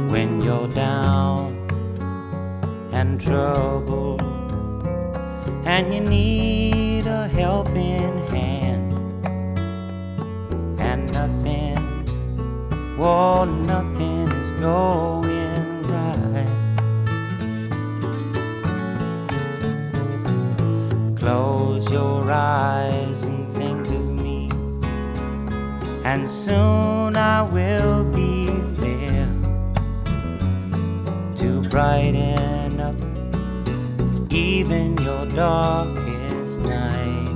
when you're down and troubled and you need a helping hand, and nothing, oh, nothing is going right. Close your eyes and think of me, and soon I will be there to brighten up even your darkest night.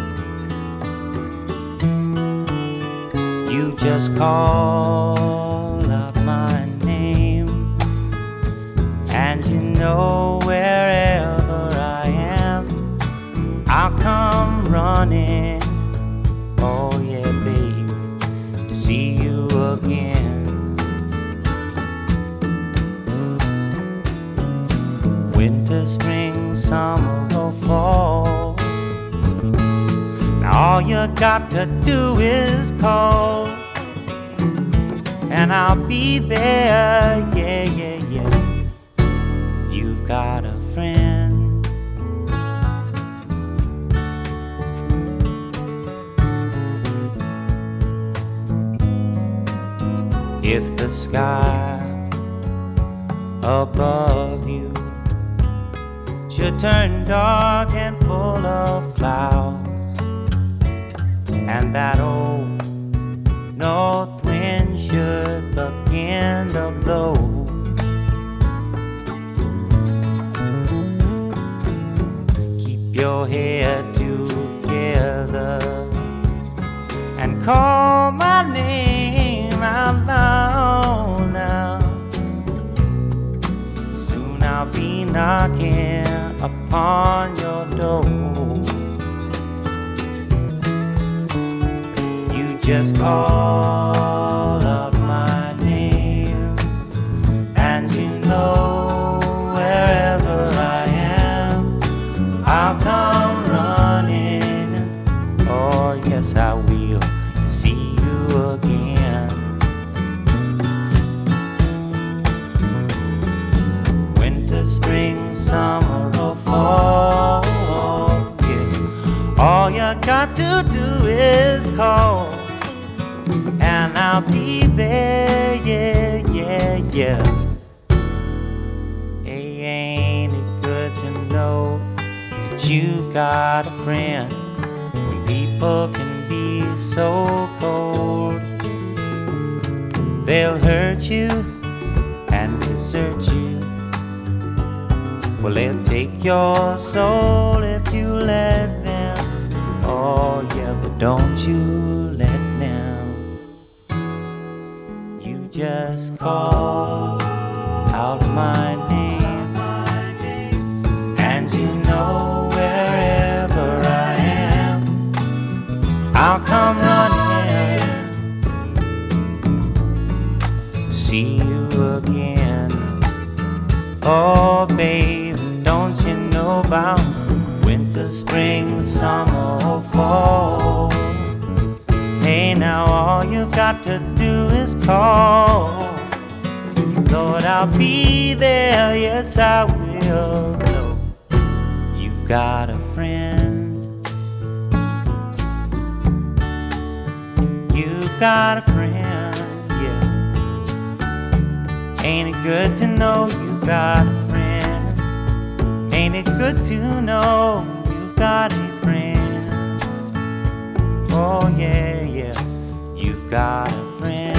You just call out my name, and you know wherever I am, I'll come running. Oh yeah, baby, to see you again. Winter, spring, summer or fall, now all you got to do is call, and I'll be there, yeah, yeah, yeah. You've got a friend. If the sky above you should turn dark and full of clouds, and that old north wind should begin to blow, keep your head together and call my name out loud now. Soon I'll be knocking upon your door. You just call out my name, and you know wherever I am, I'll come running. Oh yes, I will see you again. Winter, spring, summer or fall, yeah. All you got to do is call, and I'll be there, yeah, yeah, yeah. Hey, ain't it good to know that you've got a friend when people can be so cold? They'll hurt you and desert you. Well, they'll take your soul if you let them. Oh yeah, but don't you let them. You just call out my name, and you know wherever I am, I'll come running to see you again. Oh baby, don't you know about winter, spring, summer or fall? Hey, now all you've got to do is call. Lord, I'll be there, yes I will. No, you've got a friend. You've got a friend, yeah. Ain't it good to know you've got a friend? Ain't it good to know you've got a friend? Oh yeah, yeah, you've got a friend.